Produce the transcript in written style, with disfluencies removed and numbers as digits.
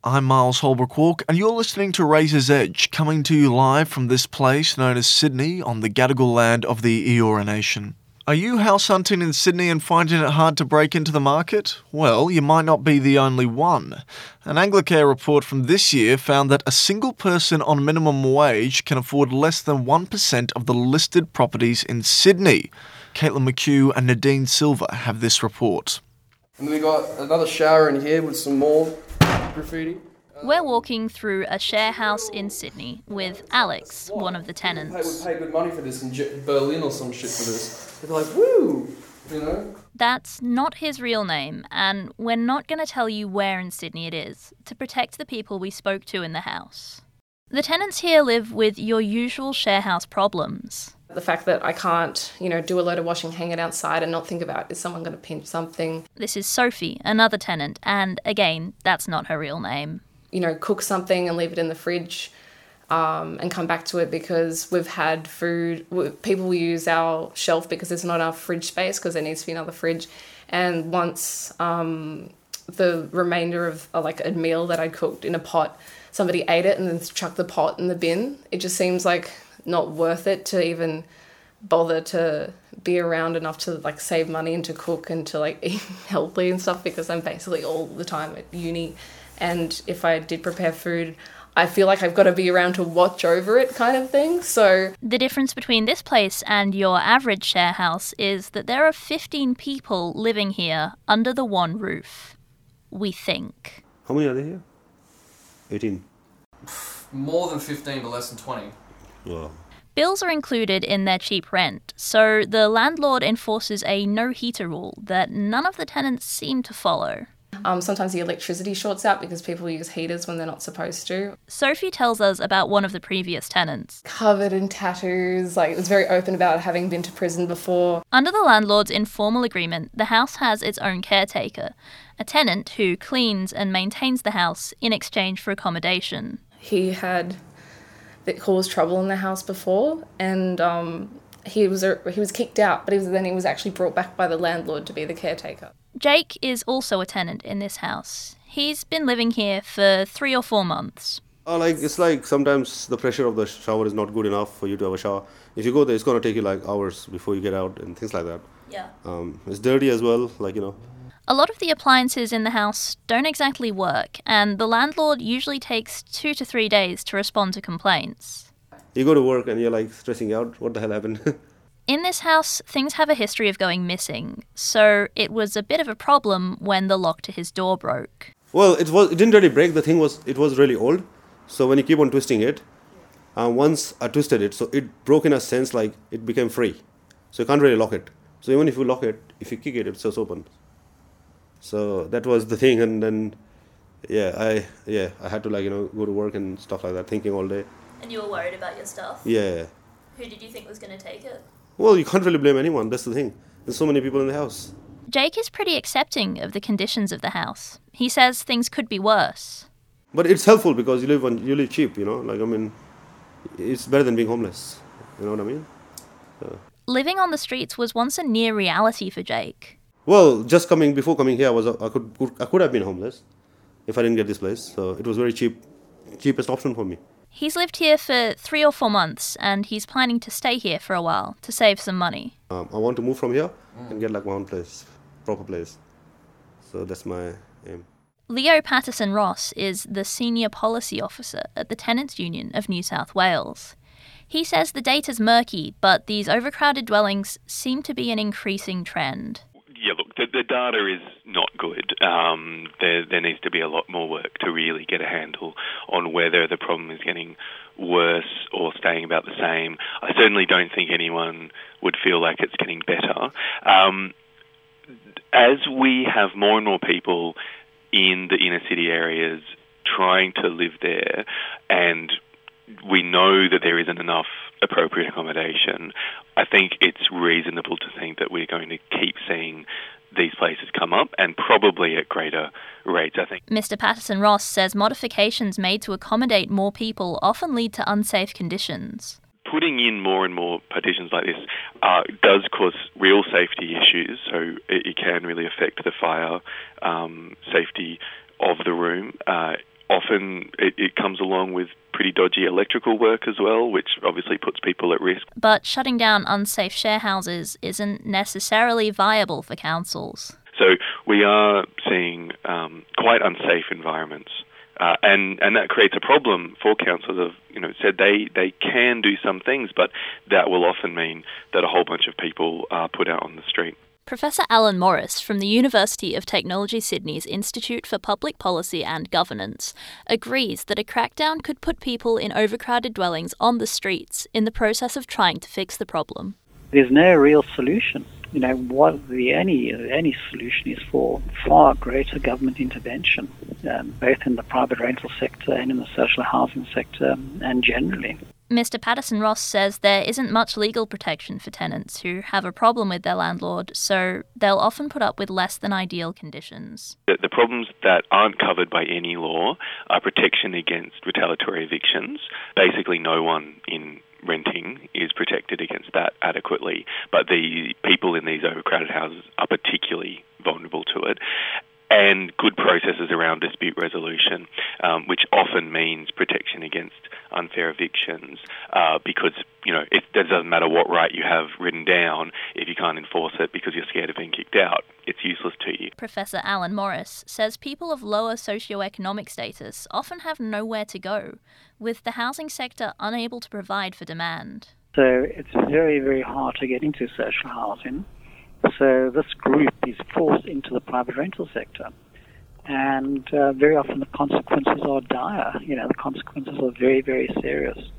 I'm Miles Holbrook-Walk, and you're listening to Razor's Edge, coming to you live from this place known as Sydney on the Gadigal land of the Eora Nation. Are you house hunting in Sydney and finding it hard to break into the market? Well, you might not be the only one. An Anglicare report from this year found that a single person on minimum wage can afford less than 1% of the listed properties in Sydney. Caitlin McHugh and Nadine Silver have this report. And then we got another shower in here with some more graffiti. We're walking through a share house in Sydney with Alex, one of the tenants. We pay good money for this in Berlin or some shit for this. They're like, woo, you know? That's not his real name, and we're not going to tell you where in Sydney it is, to protect the people we spoke to in the house. The tenants here live with your usual share house problems. The fact that I can't, do a load of washing, hang it outside and not think about, is someone going to pinch something? This is Sophie, another tenant, and again, that's not her real name. Cook something and leave it in the fridge and come back to it because we've had food. People will use our shelf because there's not enough fridge space because there needs to be another fridge. And once the remainder of a meal that I cooked in a pot, somebody ate it and then chucked the pot in the bin. It just seems like not worth it to even bother to be around enough to save money and to cook and to eat healthily and stuff because I'm basically all the time at uni. And if I did prepare food, I feel like I've got to be around to watch over it kind of thing. So the difference between this place and your average share house is that there are 15 people living here under the one roof. We think. How many are there here? 18. More than 15 but less than 20. Wow. Bills are included in their cheap rent, so the landlord enforces a no heater rule that none of the tenants seem to follow. Sometimes the electricity shorts out because people use heaters when they're not supposed to. Sophie tells us about one of the previous tenants. Covered in tattoos, was very open about having been to prison before. Under the landlord's informal agreement, the house has its own caretaker, a tenant who cleans and maintains the house in exchange for accommodation. He had caused trouble in the house before, and he was kicked out, but he was actually brought back by the landlord to be the caretaker. Jake is also a tenant in this house. He's been living here for 3 or 4 months. It's like sometimes the pressure of the shower is not good enough for you to have a shower. If you go there, it's going to take you hours before you get out and things like that. Yeah. It's dirty as well, A lot of the appliances in the house don't exactly work, and the landlord usually takes 2 to 3 days to respond to complaints. You go to work and you're stressing out. What the hell happened? In this house, things have a history of going missing, so it was a bit of a problem when the lock to his door broke. Well, it didn't really break. The thing was, it was really old. So when you keep on twisting it, once I twisted it, so it broke in a sense it became free. So you can't really lock it. So even if you lock it, if you kick it, it's just open. So that was the thing, and then I had to go to work and stuff like that, thinking all day. And you were worried about your stuff? Yeah. Who did you think was going to take it? Well, you can't really blame anyone. That's the thing. There's so many people in the house. Jake is pretty accepting of the conditions of the house. He says things could be worse. But it's helpful because you live cheap, it's better than being homeless. You know what I mean? Living on the streets was once a near reality for Jake. Well, before coming here, I could have been homeless if I didn't get this place. So it was very cheapest option for me. He's lived here for 3 or 4 months, and he's planning to stay here for a while to save some money. I want to move from here and get my own place, proper place. So that's my aim. Leo Patterson-Ross is the Senior Policy Officer at the Tenants' Union of New South Wales. He says the data's murky, but these overcrowded dwellings seem to be an increasing trend. Yeah, look, the data is not good. There needs to be a lot more work to really get a handle on whether the problem is getting worse or staying about the same. I certainly don't think anyone would feel like it's getting better. As we have more and more people in the inner city areas trying to live there, and we know that there isn't enough appropriate accommodation, I think it's reasonable to think that we're going to keep seeing these places come up, and probably at greater rates, I think. Mr. Patterson-Ross says modifications made to accommodate more people often lead to unsafe conditions. Putting in more and more partitions like this does cause real safety issues, so it can really affect the fire safety of the room. Often often it comes along with pretty dodgy electrical work as well, which obviously puts people at risk. But shutting down unsafe share houses isn't necessarily viable for councils. So we are seeing quite unsafe environments. And that creates a problem for councils of, said they can do some things, but that will often mean that a whole bunch of people are put out on the street. Professor Alan Morris from the University of Technology Sydney's Institute for Public Policy and Governance agrees that a crackdown could put people in overcrowded dwellings on the streets in the process of trying to fix the problem. There's no real solution. What any solution is for far greater government intervention, both in the private rental sector and in the social housing sector and generally. Mr. Patterson-Ross says there isn't much legal protection for tenants who have a problem with their landlord, so they'll often put up with less than ideal conditions. The problems that aren't covered by any law are protection against retaliatory evictions. Basically, no one in renting is protected against that adequately, but the people in these overcrowded houses are particularly vulnerable to it. And good processes around dispute resolution, which often means protection against unfair evictions, because, it doesn't matter what right you have written down, if you can't enforce it because you're scared of being kicked out, it's useless to you. Professor Alan Morris says people of lower socioeconomic status often have nowhere to go, with the housing sector unable to provide for demand. So it's very, very hard to get into social housing. So this group is forced into the private rental sector. And very often the consequences are dire. The consequences are very, very serious.